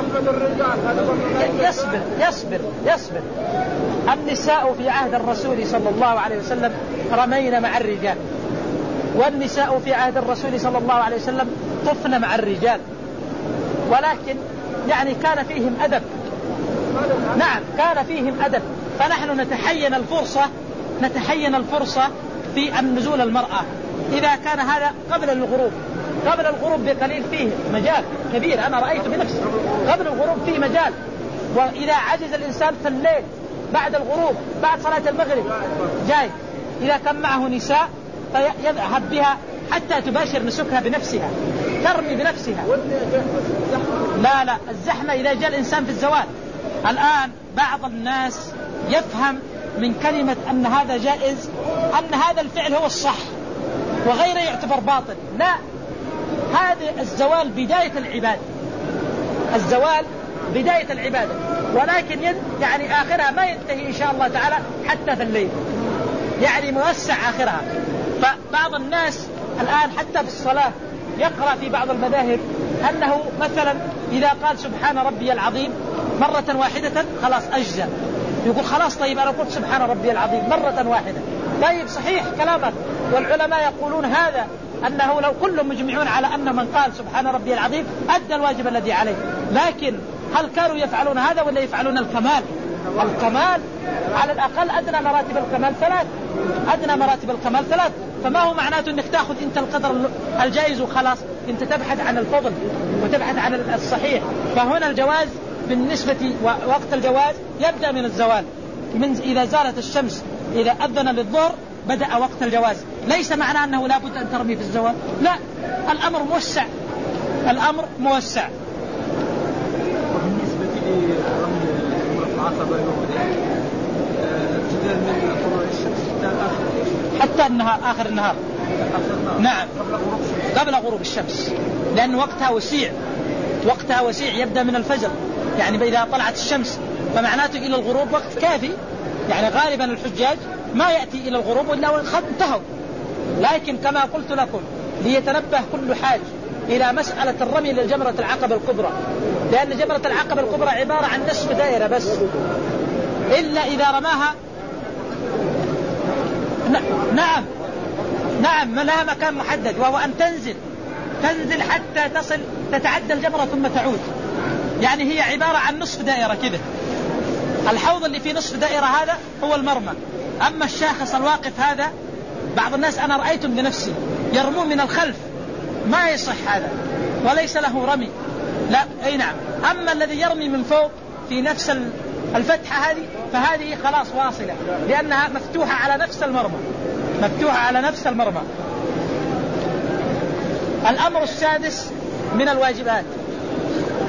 يصبر يصبر يصبر. النساء في عهد الرسول صلى الله عليه وسلم رمين مع الرجال، والنساء في عهد الرسول صلى الله عليه وسلم طفن مع الرجال، ولكن يعني كان فيهم أدب. نعم كان فيهم أدب، فنحن نتحين الفرصة نتحين الفرصة في النزول المرأة إذا كان هذا قبل الغروب. قبل الغروب بقليل فيه مجال كبير، أنا رأيته بنفسي قبل الغروب فيه مجال. وإذا عجز الإنسان في الليل بعد الغروب بعد صلاة المغرب جاي، إذا كان معه نساء فيذهب بها حتى تباشر نسكها بنفسها، ترمي بنفسها. لا لا الزحمة إذا جاء الإنسان في الزوال. الآن بعض الناس يفهم من كلمة أن هذا جائز أن هذا الفعل هو الصح وغيره يعتبر باطل. لا، هذا الزوال بداية العبادة، الزوال بداية العبادة، ولكن يعني آخرها ما ينتهي إن شاء الله تعالى حتى في الليل، يعني موسع آخرها. فبعض الناس الآن حتى في الصلاة يقرأ في بعض المذاهب أنه مثلا إذا قال سبحان ربي العظيم مرة واحدة خلاص أجزى، يقول خلاص طيب أنا قلت سبحان ربي العظيم مرة واحدة. طيب صحيح كلامك، والعلماء يقولون هذا أنه لو كلهم مجمعون على أن من قال سبحان ربي العظيم أدى الواجب الذي عليه، لكن هل كانوا يفعلون هذا ولا يفعلون الكمال؟ الكمال على الأقل أدنى مراتب الكمال ثلاث، أدنى مراتب الكمال ثلاث. فما هو معناته أنك تأخذ أنت القدر الجائز وخلاص، أنت تبحث عن الفضل وتبحث عن الصحيح. فهنا الجواز بالنسبة وقت الجواز يبدأ من الزوال، من إذا زالت الشمس إذا أذن للظهر بدأ وقت الجواز. ليس معنى أنه لا بد أن ترمي في الزوال، لا، الأمر موسع، الأمر موسع. وبالنسبة لرمي العقبة ابتداء من طلوع الشمس حتى النهار آخر النهار. نعم قبل غروب الشمس، لأن وقتها وسيع، وقتها وسيع يبدأ من الفجر، يعني إذا طلعت الشمس فمعناته إلى الغروب وقت كافي. يعني غالبا الحجاج ما يأتي إلى الغروب إلا وقد انتهوا، لكن كما قلت لكم ليتنبه كل حاج إلى مسألة الرمي للجمرة العقبة الكبرى، لأن جمرة العقبة الكبرى عبارة عن نصف دائرة بس، إلا إذا رماها نعم نعم لها مكان محدد، وهو أن تنزل تنزل حتى تصل تتعدى الجمرة ثم تعود. يعني هي عبارة عن نصف دائرة كده، الحوض اللي فيه نصف دائرة هذا هو المرمى. أما الشاخص الواقف هذا بعض الناس أنا رأيتم بنفسي يرمون من الخلف، ما يصح هذا وليس له رمي، لا أي نعم. أما الذي يرمي من فوق في نفس الفتحة هذه فهذه خلاص واصلة، لأنها مفتوحة على نفس المرمى، مفتوحة على نفس المرمى. الأمر السادس من الواجبات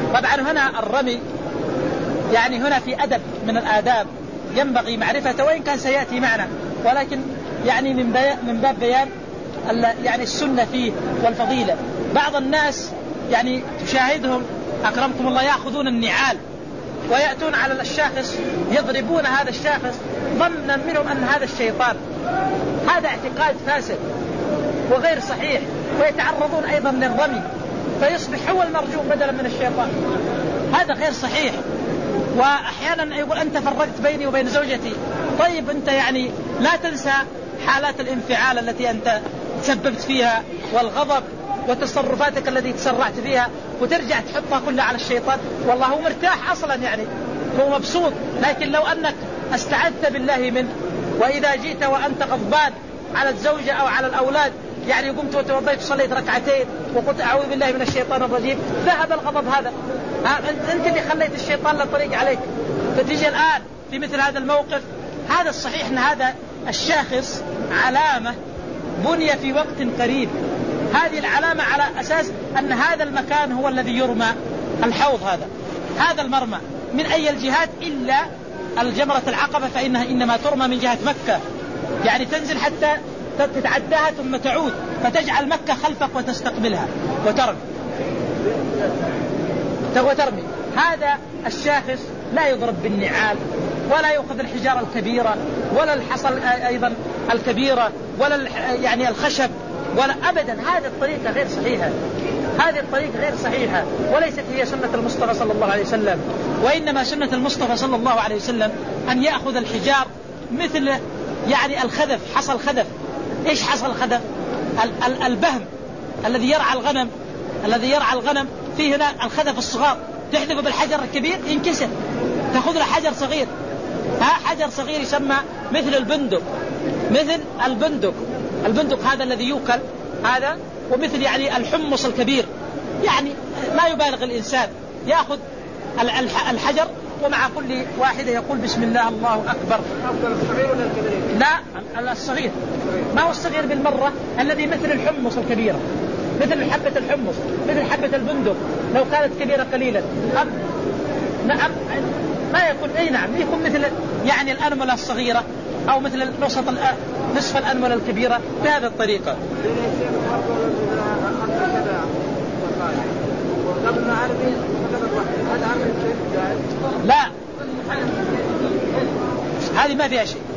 طبعا هنا الرمي يعني هنا في أدب من الآداب ينبغي معرفته وإن كان سيأتي معنا، ولكن يعني من, من باب بيان يعني السنة فيه والفضيلة. بعض الناس يعني تشاهدهم أكرمكم الله يأخذون النعال ويأتون على الشاخص يضربون هذا الشاخص ظنا منهم أن هذا الشيطان. هذا اعتقاد فاسد وغير صحيح، ويتعرضون أيضا للرمي فيصبح هو المرجوم بدلا من الشيطان. هذا غير صحيح. وأحيانا يقول أنت فرقت بيني وبين زوجتي. طيب أنت يعني لا تنسى حالات الانفعال التي أنت تسببت فيها والغضب وتصرفاتك التي تسرعت فيها، وترجع تحطها كلها على الشيطان. والله هو مرتاح أصلا، يعني هو مبسوط. لكن لو أنك استعذت بالله منه، وإذا جئت وأنت غضبان على الزوجة أو على الأولاد يعني قمت وتوضيت وصليت ركعتين وقلت أعوذ بالله من الشيطان الرجيم، ذهب الغضب هذا. أنت اللي خليت الشيطان للطريق عليك. فتيجي الآن في مثل هذا الموقف، هذا الصحيح أن هذا الشاخص علامة بني في وقت قريب. هذه العلامة على أساس أن هذا المكان هو الذي يرمى الحوض، هذا هذا المرمى من أي الجهات إلا الجمرة العقبة، فإنها إنما ترمى من جهة مكة، يعني تنزل حتى تتعداها ثم تعود فتجعل مكة خلفك وتستقبلها وترمي وترمي. هذا الشاخص لا يضرب بالنعال ولا يأخذ الحجارة الكبيرة ولا الحصى أيضا الكبيرة ولا يعني الخشب ولا أبدا. هذه الطريقة غير صحيحة، هذه الطريقة غير صحيحة وليست هي سنة المصطفى صلى الله عليه وسلم. وإنما سنة المصطفى صلى الله عليه وسلم أن يأخذ الحجار مثل يعني الخذف، حصى الخذف. إيش حصى الخذف؟ البهم الذي يرعى الغنم، الذي يرعى الغنم فيه هنا الخذف الصغار، تحذفه بالحجر الكبير ينكسر، تأخذ له حجر صغير، ها حجر صغير يسمى مثل البندق، مثل البندق البندق هذا الذي يوكل هذا، ومثل يعني الحمص الكبير. يعني لا يبالغ الإنسان، يأخذ الحجر ومع كل واحدة يقول بسم الله الله أكبر. أفضل الصغير ولا الكبير؟ لا الصغير، ما هو الصغير بالمرة، الذي مثل الحمص الكبيرة، مثل حبة الحمص، مثل حبة البندق لو كانت كبيرة قليلا. أب نعم ما يكون أي نعم يكون مثل يعني الأنملة الصغيرة أو مثل نصف نصف الأنملة الكبيرة بهذه الطريقة. لا هذه ما فيها شيء.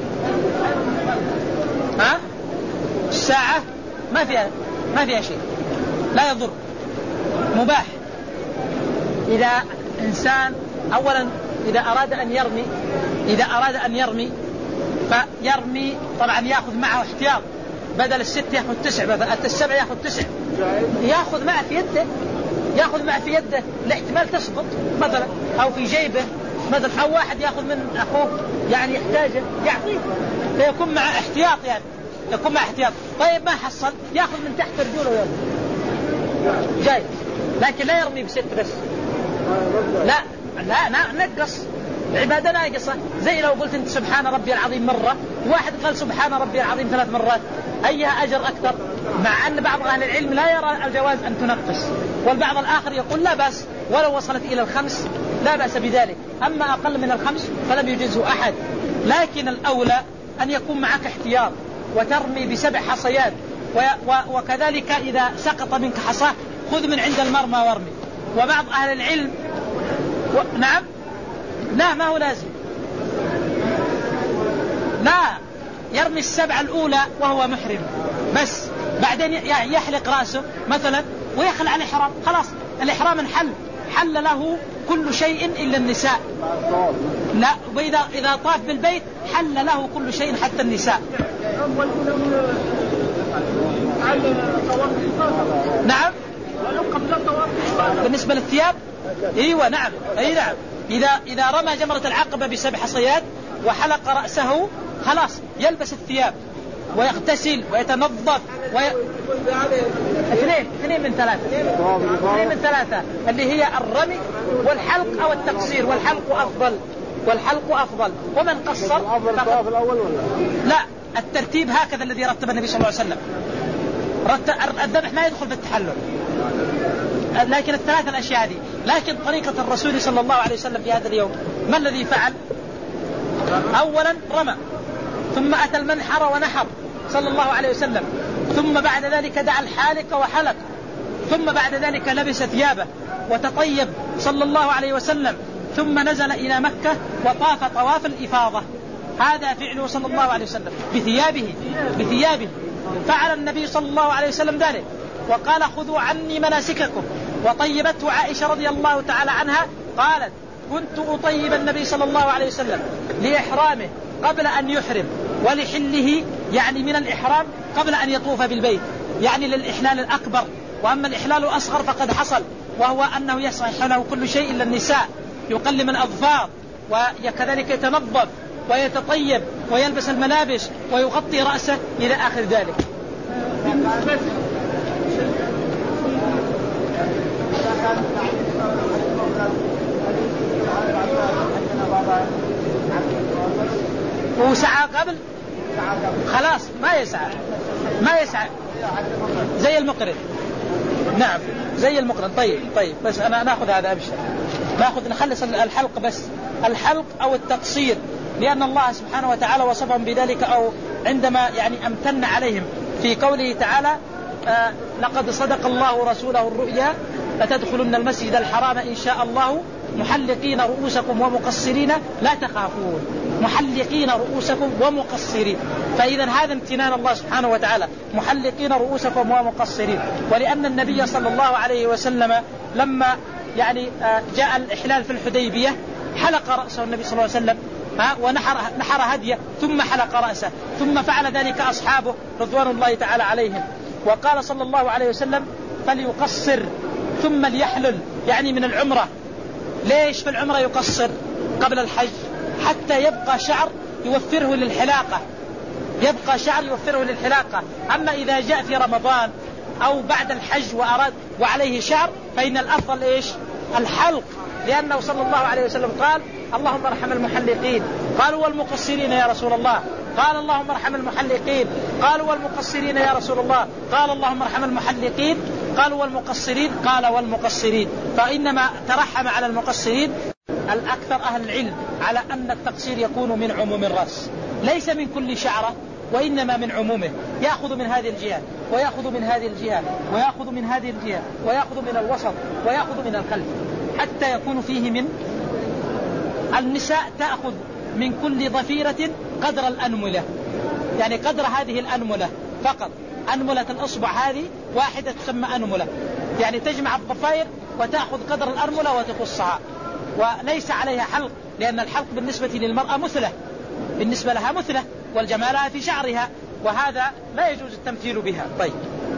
ها الساعة ما فيها ما فيها شيء، لا يضر، مباح. إذا إنسان أولا إذا أراد أن يرمي إذا أراد أن يرمي فيرمي طبعا يأخذ معه احتياط، بدل الست يأخذ تسع، بدل السبع يأخذ تسع، يأخذ معه في يده يأخذ معه في يده لاحتمال تسقط مثلا، أو في جيبه مثلا، أو واحد يأخذ من أخوه يعني يحتاجه يعطيه، فيكون مع احتياط، يعني يكون مع احتياط. طيب ما حصل يأخذ من تحت رجوله ويرمي جاي، لكن لا يرمي بست بس، لا لا نقص العبادة ناقصة. زي لو قلت انت سبحان ربي العظيم مرة، واحد قال سبحان ربي العظيم ثلاث مرات، أيها أجر أكثر؟ مع أن بعض أهل العلم لا يرى الجواز أن تنقص، والبعض الآخر يقول لا بأس ولو وصلت إلى الخمس لا بأس بذلك، أما أقل من الخمس فلم يجزه أحد. لكن الأولى أن يكون معك احتياط وترمي بسبع حصيات، وكذلك إذا سقط منك حصاه خذ من عند المرمى وارمي. وبعض أهل العلم و... نعم لا ما هو لازم، لا يرمي السبعة الأولى وهو محرم بس، بعدين يحلق رأسه مثلا ويخلع الإحرام، خلاص الإحرام انحل، حل له كل شيء إلا النساء. لا وإذا إذا طاف بالبيت حل له كل شيء حتى النساء. نعم بالنسبة للثياب ايوه نعم اي نعم، اذا اذا رمى جمرة العقبة بسبع حصيات وحلق رأسه خلاص يلبس الثياب ويغتسل ويتنظف وي... اثنين اثنين من ثلاثة اثنين من ثلاثة اللي هي الرمي والحلق او التقصير، والحلق افضل والحلق افضل ومن قصر فقط... الأول ولا لا الترتيب هكذا الذي رتب النبي صلى الله عليه وسلم. الذبح ما يدخل في التحلل، لكن الثلاث الأشياء هذه لكن طريقة الرسول صلى الله عليه وسلم في هذا اليوم ما الذي فعل؟ أولا رمى، ثم أتى المنحر ونحر صلى الله عليه وسلم، ثم بعد ذلك دعا الحالق وحلق، ثم بعد ذلك لبس ثيابه وتطيب صلى الله عليه وسلم، ثم نزل إلى مكة وطاف طواف الإفاضة. هذا فعله صلى الله عليه وسلم بثيابه بثيابه فعل النبي صلى الله عليه وسلم ذلك وقال خذوا عني مناسككم. وطيبته عائشة رضي الله تعالى عنها قالت كنت أطيب النبي صلى الله عليه وسلم لإحرامه قبل أن يحرم، ولحله يعني من الإحرام قبل أن يطوف بالبيت، يعني للإحلال الأكبر. وأما الإحلال الأصغر فقد حصل، وهو أنه يصح له كل شيء إلا النساء، يقلم الأظفار وكذلك يتنظف ويتطيب ويلبس الملابس ويغطي رأسه إلى آخر ذلك. وسعى قبل خلاص ما يسعى ما يسعى زي المقرن. نعم زي المقرن. طيب طيب بس أنا نأخذ هذا أبشر، نأخذ نخلص الحلق بس، الحلق أو التقصير، لأن الله سبحانه وتعالى وصفهم بذلك أو عندما يعني أمتن عليهم في قوله تعالى آه لقد صدق الله رسوله الرؤيا لتدخلن المسجد الحرام إن شاء الله محلقين رؤوسكم ومقصرين لا تخافون، محلقين رؤوسكم ومقصرين. فإذا هذا امتنان الله سبحانه وتعالى، محلقين رؤوسكم ومقصرين. ولأن النبي صلى الله عليه وسلم لما يعني جاء الإحلال في الحديبية حلق رأسه النبي صلى الله عليه وسلم ونحر نحر هديه ثم حلق رأسه، ثم فعل ذلك أصحابه رضوان الله تعالى عليهم. وقال صلى الله عليه وسلم فليقصر ثم ليحلل، يعني من العمرة. ليش في العمرة يقصر قبل الحج؟ حتى يبقى شعر يوفره للحلاقة، يبقى شعر يوفره للحلاقة. أما إذا جاء في رمضان أو بعد الحج وأراد وعليه شعر فإن الأفضل إيش؟ الحلق، لأنه صلى الله عليه وسلم قال اللهم ارحم المحلقين، قالوا والمقصرين يا رسول الله، قال اللهم ارحم المحلقين، قالوا والمقصرين يا رسول الله، قال اللهم ارحم المحلقين، قالوا والمقصرين، قال والمقصرين. فإنما ترحم على المقصرين الأكثر أهل العلم على أن التقصير يكون من عموم الرأس، ليس من كل شعرة وإنما من عمومه، يأخذ من هذه الجهة ويأخذ من هذه الجهة ويأخذ من هذه الجهة ويأخذ من الوسط ويأخذ من الخلف، حتى يكون فيه من النساء تأخذ من كل ضفيرة قدر الأنملة، يعني قدر هذه الأنملة فقط. أنملة الأصبع هذه واحدة تسمى أنملة، يعني تجمع الضفائر وتأخذ قدر الأنملة وتقصها، وليس عليها حلق، لأن الحلق بالنسبة للمرأة مثلة، بالنسبة لها مثلة، والجمالها في شعرها، وهذا لا يجوز التمثيل بها. طيب.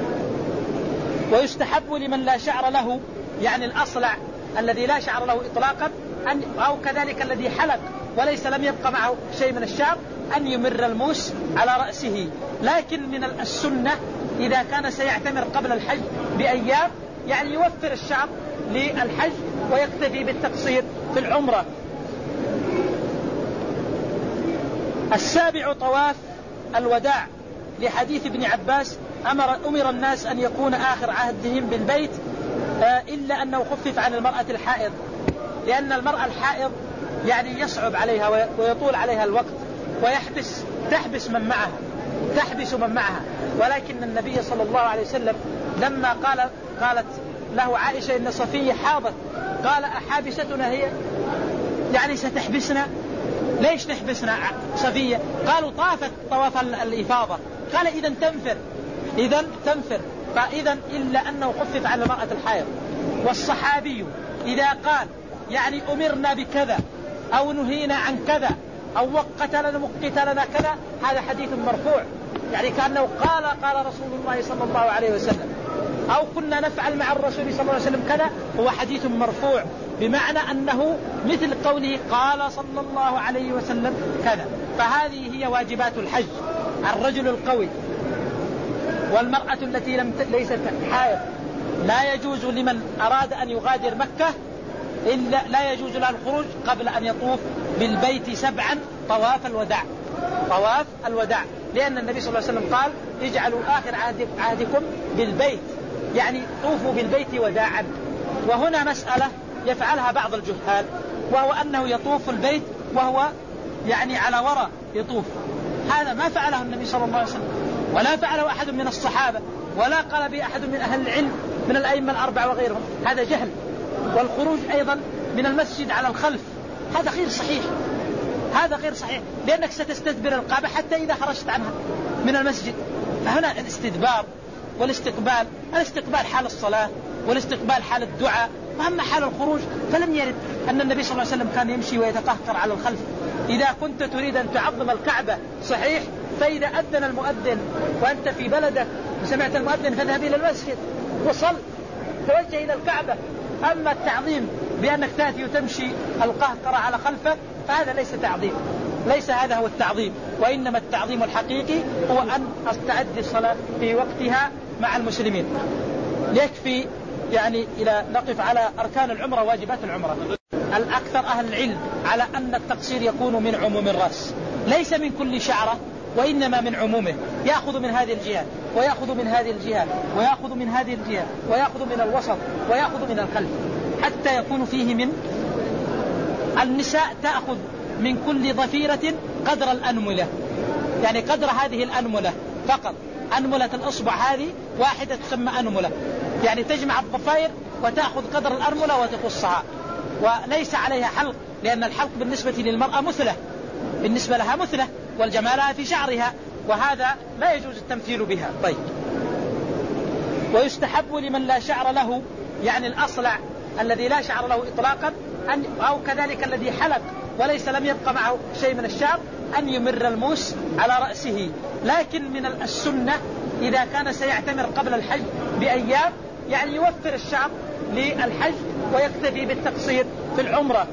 ويستحب لمن لا شعر له، يعني الأصلع الذي لا شعر له إطلاقا، أن أو كذلك الذي حلق وليس لم يبقى معه شيء من الشعر، أن يمر الموس على رأسه. لكن من السنة إذا كان سيعتمر قبل الحج بأيام يعني يوفر الشعر للحج ويكتفي بالتقصير في العمرة. السابع طواف الوداع، لحديث ابن عباس أمر, أمر الناس أن يكون آخر عهدهم بالبيت إلا أنه خفف عن المرأة الحائض، لأن المرأة الحائض يعني يصعب عليها ويطول عليها الوقت ويحبس تحبس من معها تحبس من معها. ولكن النبي صلى الله عليه وسلم لما قال قالت له عائشة إن صفية حاضت، قال أحابستنا هي، يعني ستحبسنا؟ ليش تحبسنا صفية؟ قالوا طافت طواف الإفاضة. قال إذن تنفر إذن تنفر فإذا إلا أنه خفف على المرأة الحائض. والصحابي إذا قال يعني أمرنا بكذا أو نهينا عن كذا أو وقت لنا مقت لنا كذا، هذا حديث مرفوع، يعني كأنه قال قال رسول الله صلى الله عليه وسلم، أو كنا نفعل مع الرسول صلى الله عليه وسلم كذا، هو حديث مرفوع، بمعنى أنه مثل قوله قال صلى الله عليه وسلم كذا. فهذه هي واجبات الحج. الرجل القوي والمرأة التي لم ت... ليست حائض لا يجوز لمن أراد أن يغادر مكة إلا لا يجوز له الخروج قبل أن يطوف بالبيت سبعا طواف الوداع طواف الوداع لأن النبي صلى الله عليه وسلم قال اجعلوا آخر عهدكم بالبيت، يعني طوفوا بالبيت وداعا. وهنا مسألة يفعلها بعض الجهال، وهو أنه يطوف البيت وهو يعني على وراء يطوف. هذا ما فعله النبي صلى الله عليه وسلم، ولا فعله أحد من الصحابة، ولا قال به أحد من أهل العلم من الأئمة الأربعة وغيرهم. هذا جهل. والخروج أيضا من المسجد على الخلف هذا غير صحيح، هذا غير صحيح، لأنك ستستدبر الكعبة حتى إذا خرجت عنها من المسجد. فهنا الاستدبار والاستقبال، الاستقبال حال الصلاة، والاستقبال حال الدعاء، وأما حال الخروج فلم يرد أن النبي صلى الله عليه وسلم كان يمشي ويتقهقر على الخلف. إذا كنت تريد أن تعظم الكعبة صحيح، فإذا أذن المؤذن وأنت في بلدك وسمعت المؤذن فاذهب إلى المسجد وصل، توجه إلى الكعبة. أما التعظيم بأنك تأتي وتمشي القهقرة على خلفك فهذا ليس تعظيم، ليس هذا هو التعظيم. وإنما التعظيم الحقيقي هو أن أستعد الصلاة في وقتها مع المسلمين. يكفي يعني إلى نقف على أركان العمرة واجبات العمرة. الأكثر أهل العلم على أن التقصير يكون من عموم الرأس، ليس من كل شعرة، وإنما من عمومه. يأخذ من هذه الجهة ويأخذ من هذه الجهة ويأخذ من هذه الجهة ويأخذ من الوسط ويأخذ من الخلف، حتى يكون فيه من النساء تأخذ من كل ضفيرة قدر الأنملة، يعني قدر هذه الأنملة فقط. أنملة الأصبع هذه واحدة تسمى أنملة، يعني تجمع الضفائر وتأخذ قدر الأنملة وتقصها، وليس عليها حلق، لأن الحلق بالنسبة للمرأة مثلة، بالنسبة لها مثلة، والجمالها في شعرها، وهذا لا يجوز التمثيل بها. طيب. ويستحب لمن لا شعر له، يعني الأصلع الذي لا شعر له إطلاقا، أن أو كذلك الذي حلق وليس لم يبقى معه شيء من الشعر، أن يمر الموس على رأسه. لكن من السنة إذا كان سيعتمر قبل الحج بأيام، يعني يوفر الشعر للحج ويكتفي بالتقصير في العمرة.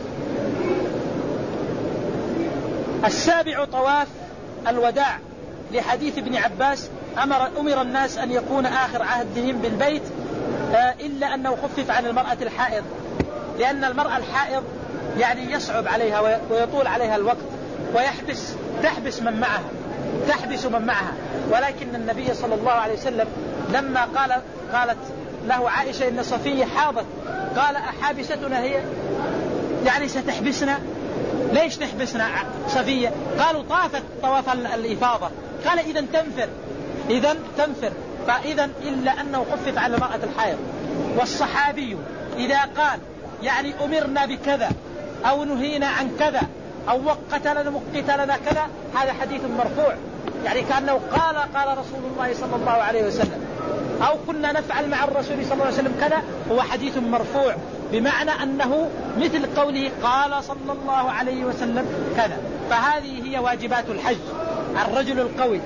السابع طواف الوداع، لحديث ابن عباس أمر, أمر الناس أن يكون آخر عهدهم بالبيت إلا أنه خفف عن المرأة الحائض، لأن المرأة الحائض يعني يصعب عليها ويطول عليها الوقت ويحبس تحبس من معها تحبس من معها. ولكن النبي صلى الله عليه وسلم لما قال قالت له عائشة إن صفية حاضت، قال أحابستنا هي، يعني ستحبسنا؟ ليش تحبسنا صفية؟ قالوا طافت طواف الإفاضة. قال إذن تنفر إذن تنفر فإذن إلا أنه خفف على المرأة الحائض. والصحابي إذا قال يعني أمرنا بكذا أو نهينا عن كذا أو وقت لنا مقت لنا كذا، هذا حديث مرفوع، يعني كأنه قال قال رسول الله صلى الله عليه وسلم، أو كنا نفعل مع الرسول صلى الله عليه وسلم كذا، هو حديث مرفوع، بمعنى أنه مثل قوله قال صلى الله عليه وسلم كذا. فهذه هي واجبات الحج. الرجل القوي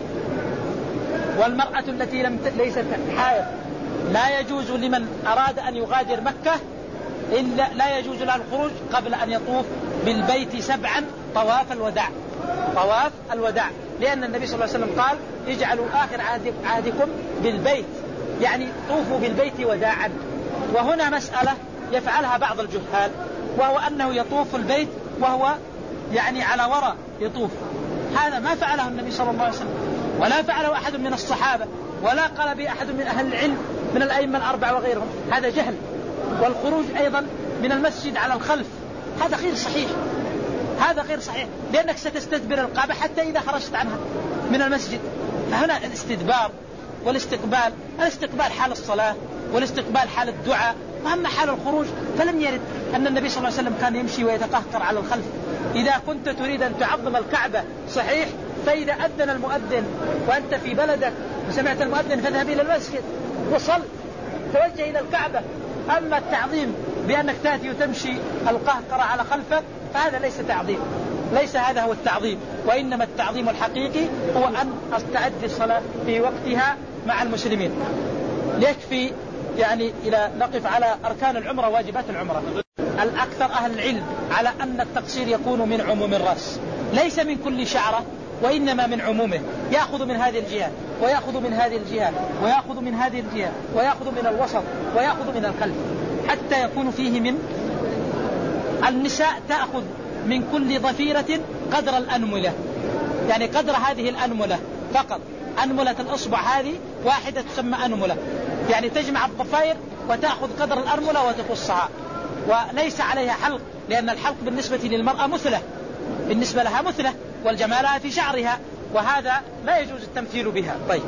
والمرأة التي لم ت... ليست حائض لا يجوز لمن أراد أن يغادر مكة إلا لا يجوز له الخروج قبل أن يطوف بالبيت سبعا طواف الوداع طواف الوداع لأن النبي صلى الله عليه وسلم قال اجعلوا آخر عهدكم بالبيت، يعني طوفوا بالبيت وداعا. وهنا مسألة يفعلها بعض الجهال، وهو أنه يطوف البيت وهو يعني على وراء يطوف. هذا ما فعله النبي صلى الله عليه وسلم، ولا فعله أحد من الصحابة، ولا قال به أحد من أهل العلم من الأئمة الأربعة وغيرهم. هذا جهل. والخروج أيضا من المسجد على الخلف هذا غير صحيح، هذا غير صحيح، لأنك ستستدبر الكعبة حتى إذا خرجت عنها من المسجد. فهنا الاستدبار والاستقبال، الاستقبال حال الصلاة، والاستقبال حال الدعاء، وأما حال الخروج فلم يرد أن النبي صلى الله عليه وسلم كان يمشي ويتقهقر على الخلف. إذا كنت تريد أن تعظم الكعبة صحيح، فإذا أذن المؤذن وأنت في بلدك وسمعت المؤذن فاذهب إلى المسجد وصل، توجه إلى الكعبة. أما التعظيم بأنك تأتي وتمشي القهقرة على خلفك فهذا ليس تعظيم، ليس هذا هو التعظيم. وإنما التعظيم الحقيقي هو أن أستعد الصلاة في وقتها مع المسلمين. يكفي يعني إلى نقف على أركان العمرة واجبات العمرة. الأكثر أهل العلم على أن التقصير يكون من عموم الرأس، ليس من كل شعرة، وإنما من عمومه. يأخذ من هذه الجهة ويأخذ من هذه الجهة ويأخذ من هذه الجهة ويأخذ من الوسط ويأخذ من الخلف، حتى يكون فيه من النساء تأخذ من كل ضفيرة قدر الأنملة، يعني قدر هذه الأنملة فقط. أنملة الأصبع هذه واحدة تسمى أنملة، يعني تجمع الضفائر وتأخذ قدر الأنملة وتقصها، وليس عليها حلق، لأن الحلق بالنسبة للمرأة مثلة، بالنسبة لها مثلة، والجمالها في شعرها، وهذا لا يجوز التمثيل بها. طيب.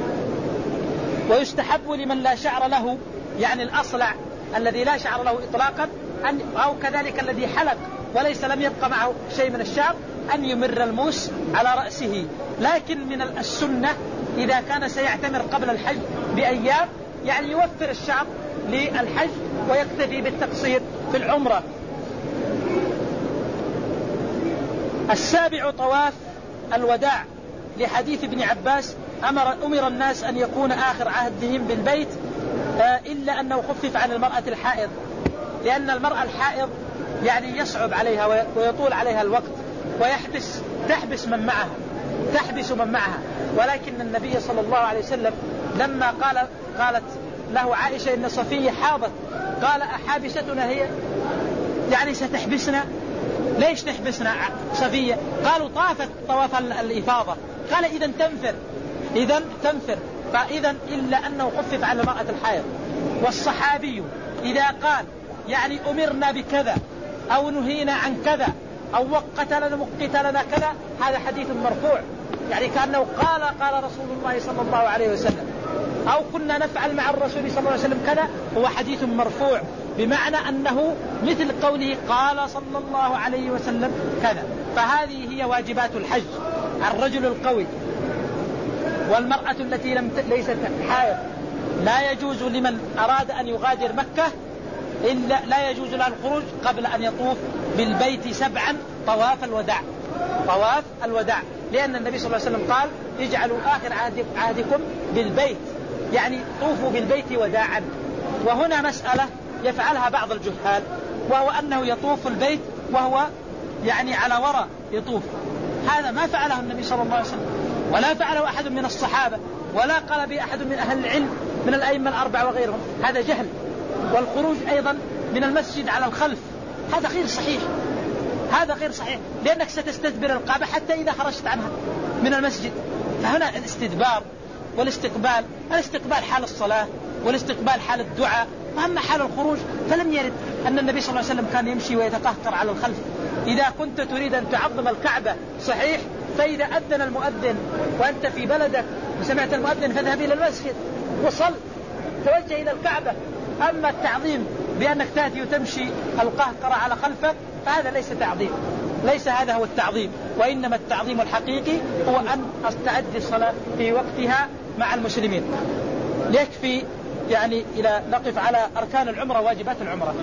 ويستحب لمن لا شعر له، يعني الأصلع الذي لا شعر له إطلاقا، أن أو كذلك الذي حلق وليس لم يبقى معه شيء من الشعر، أن يمر الموس على رأسه. لكن من السنة إذا كان سيعتمر قبل الحج بأيام، يعني يوفر الشعر للحج ويكتفي بالتقصير في العمرة. السابع طواف الوداع، لحديث ابن عباس أمر, أمر الناس أن يكون آخر عهدهم بالبيت إلا أنه خفف عن المرأة الحائض، لأن المرأة الحائض يعني يصعب عليها ويطول عليها الوقت ويحبس تحبس من معها تحبس من معها ولكن النبي صلى الله عليه وسلم لما قال قالت له عائشة إن صفية حاضت، قال أحابستنا هي، يعني ستحبسنا؟ ليش تحبسنا صفية؟ قالوا طافت طواف الإفاضة. قال إذن تنفر إذن تنفر فإذن إلا أنه خفف عن المرأة الحائض. والصحابي إذا قال يعني أمرنا بكذا أو نهينا عن كذا أو وقت لنا مقت لنا كذا، هذا حديث مرفوع، يعني كأنه قال قال رسول الله صلى الله عليه وسلم، أو كنا نفعل مع الرسول صلى الله عليه وسلم كذا، هو حديث مرفوع، بمعنى أنه مثل قوله قال صلى الله عليه وسلم كذا. فهذه هي واجبات الحج. الرجل القوي والمرأة التي لم ت... ليست حائض لا يجوز لمن أراد أن يغادر مكة إلا لا يجوز له الخروج قبل أن يطوف بالبيت سبعا طواف الوداع طواف الوداع لأن النبي صلى الله عليه وسلم قال اجعلوا آخر عهدكم بالبيت، يعني طوفوا بالبيت وداعا. وهنا مسألة يفعلها بعض الجهال، وهو أنه يطوف البيت وهو يعني على وراء يطوف. هذا ما فعله النبي صلى الله عليه وسلم، ولا فعله أحد من الصحابة، ولا قال به أحد من أهل العلم من الأئمة الأربعة وغيرهم. هذا جهل. والخروج أيضا من المسجد على الخلف هذا غير صحيح، هذا غير صحيح، لأنك ستستدبر الكعبة حتى إذا خرجت عنها من المسجد. فهنا الاستدبار والاستقبال، الاستقبال حال الصلاة والاستقبال حال الدعاء، وأما حال الخروج فلم يرد أن النبي صلى الله عليه وسلم كان يمشي ويتقهقر على الخلف. إذا كنت تريد أن تعظم الكعبة صحيح، فإذا أذن المؤذن وأنت في بلدك وسمعت المؤذن فاذهب إلى المسجد وصل، توجه إلى الكعبة. أما التعظيم بأنك تأتي وتمشي القهقرة على خلفك فهذا ليس تعظيم، ليس هذا هو التعظيم، وإنما التعظيم الحقيقي هو أن أستعد الصلاة في وقتها مع المسلمين. يكفي يعني إلى نقف على أركان العمرة واجبات العمرة.